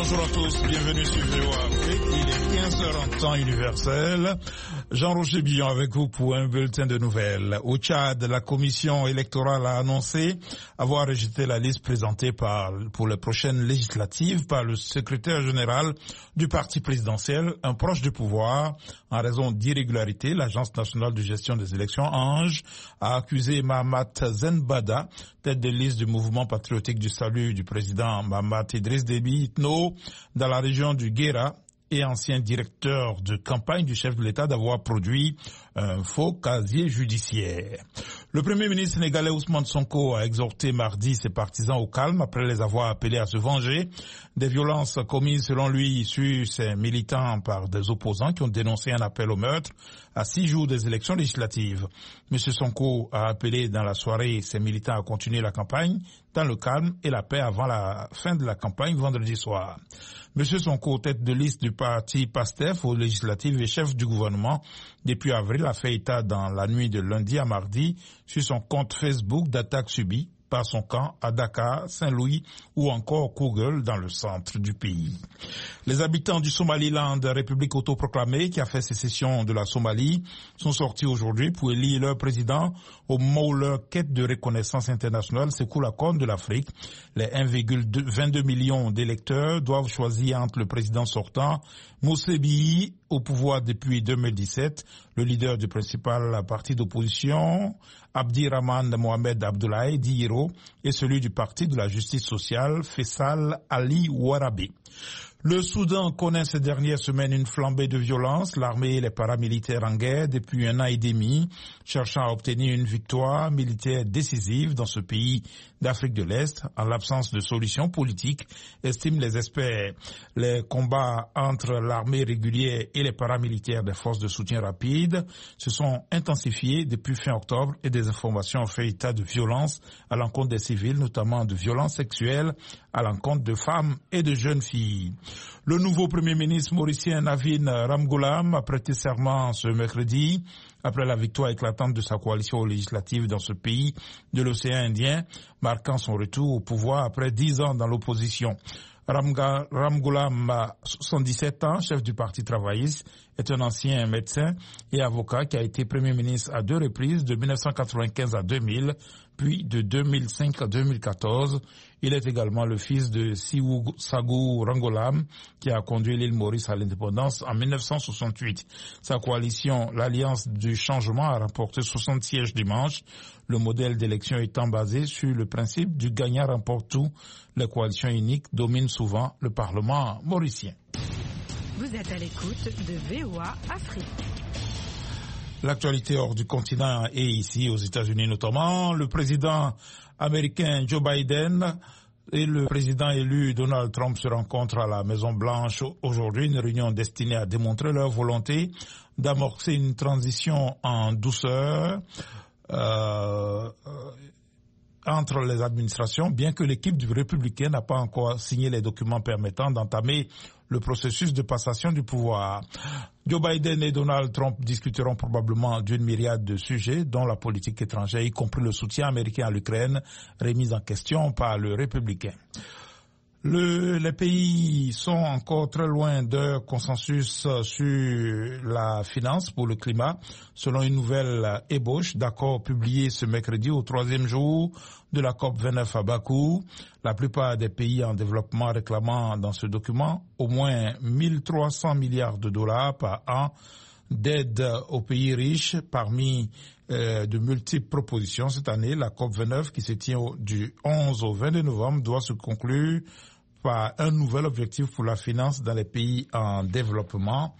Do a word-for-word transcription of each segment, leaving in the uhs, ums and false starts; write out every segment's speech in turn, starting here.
Bonjour à tous, bienvenue sur V O A Afrique. Il est quinze heures en temps universel. Jean-Roger Billon avec vous pour un bulletin de nouvelles. Au Tchad, la commission électorale a annoncé avoir rejeté la liste présentée par, pour les prochaines législatives par le secrétaire général du parti présidentiel, un proche du pouvoir. En raison d'irrégularités, l'Agence nationale de gestion des élections, ANGE, a accusé Mahamat Zenbada, tête de liste du mouvement patriotique du salut du président Mahamat Idriss Déby Itno, dans la région du Guéra, et ancien directeur de campagne du chef de l'État, d'avoir produit un faux casier judiciaire. Le premier ministre sénégalais Ousmane Sonko a exhorté mardi ses partisans au calme après les avoir appelés à se venger des violences commises selon lui sur ses militants par des opposants qui ont dénoncé un appel au meurtre à six jours des élections législatives. Monsieur Sonko a appelé dans la soirée ses militants à continuer la campagne dans le calme et la paix avant la fin de la campagne vendredi soir. Monsieur Sonko, tête de liste du parti PASTEF aux législatives et chef du gouvernement depuis avril, a fait état dans la nuit de lundi à mardi sur son compte Facebook d'attaques subies par son camp à Dakar, Saint-Louis ou encore Kougel dans le centre du pays. Les habitants du Somaliland, république autoproclamée qui a fait sécession de la Somalie, sont sortis aujourd'hui pour élire leur président au moment où leur quête de reconnaissance internationale s'écoule à Corne de l'Afrique. Les un virgule vingt-deux millions d'électeurs doivent choisir entre le président sortant, Moussé Bihi, au pouvoir depuis deux mille dix-sept, le leader du principal parti d'opposition, Abdirahman Mohamed Abdoulaye Diiro, et celui du parti de la justice sociale, Faisal Ali Warabi. Le Soudan connaît ces dernières semaines une flambée de violence. L'armée et les paramilitaires en guerre depuis un an et demi, cherchant à obtenir une victoire militaire décisive dans ce pays d'Afrique de l'Est, en l'absence de solution politique, estiment les experts. Les combats entre l'armée régulière et les paramilitaires des forces de soutien rapide se sont intensifiés depuis fin octobre et des informations ont fait état de violence à l'encontre des civils, notamment de violences sexuelles à l'encontre de femmes et de jeunes filles. Le nouveau Premier ministre mauricien Navin Ramgoolam a prêté serment ce mercredi après la victoire éclatante de sa coalition législative dans ce pays de l'océan Indien, marquant son retour au pouvoir après dix ans dans l'opposition. Ramgoolam a soixante-dix-sept ans, chef du Parti travailliste, est un ancien médecin et avocat qui a été Premier ministre à deux reprises, de mille neuf cent quatre-vingt-quinze à deux mille, puis de deux mille cinq à deux mille quatorze. Il est également le fils de Siwu Sagou Ramgoolam, qui a conduit l'île Maurice à l'indépendance en mille neuf cent soixante-huit. Sa coalition, l'Alliance du Changement, a remporté soixante sièges dimanche, le modèle d'élection étant basé sur le principe du gagnant remporte tout. Les coalitions uniques dominent souvent le Parlement mauricien. Vous êtes à l'écoute de V O A Afrique. L'actualité hors du continent et ici aux États-Unis notamment. Le président américain Joe Biden et le président élu Donald Trump se rencontrent à la Maison-Blanche aujourd'hui, une réunion destinée à démontrer leur volonté d'amorcer une transition en douceur euh, entre les administrations, bien que l'équipe du républicain n'a pas encore signé les documents permettant d'entamer le processus de passation du pouvoir. Joe Biden et Donald Trump discuteront probablement d'une myriade de sujets, dont la politique étrangère, y compris le soutien américain à l'Ukraine, remis en question par le républicain. Le, les pays sont encore très loin d'un consensus sur la finance pour le climat, selon une nouvelle ébauche d'accord publiée ce mercredi au troisième jour de la COP vingt-neuf à Bakou. La plupart des pays en développement réclamant dans ce document au moins mille trois cents milliards de dollars par an d'aide aux pays riches. Parmi euh, de multiples propositions cette année, la COP vingt-neuf qui se tient au, du onze au vingt-deux novembre doit se conclure par un nouvel objectif pour la finance dans les pays en développement.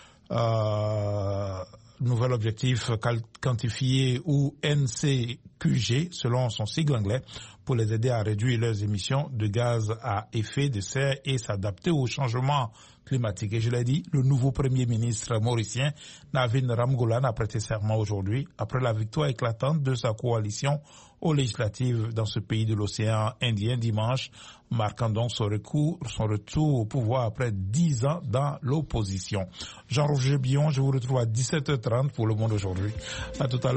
Euh, nouvel objectif quantifié ou N C Q G selon son sigle anglais pour les aider à réduire leurs émissions de gaz à effet de serre et s'adapter au changement climatique. Et je l'ai dit, le nouveau Premier ministre mauricien Navin Ramgoolam a prêté serment aujourd'hui après la victoire éclatante de sa coalition aux législatives dans ce pays de l'océan Indien dimanche, marquant donc son, recours, son retour au pouvoir après dix ans dans l'opposition. Jean-Roger Billon, je vous retrouve à dix-sept heures trente pour Le Monde aujourd'hui. À tout à l'heure.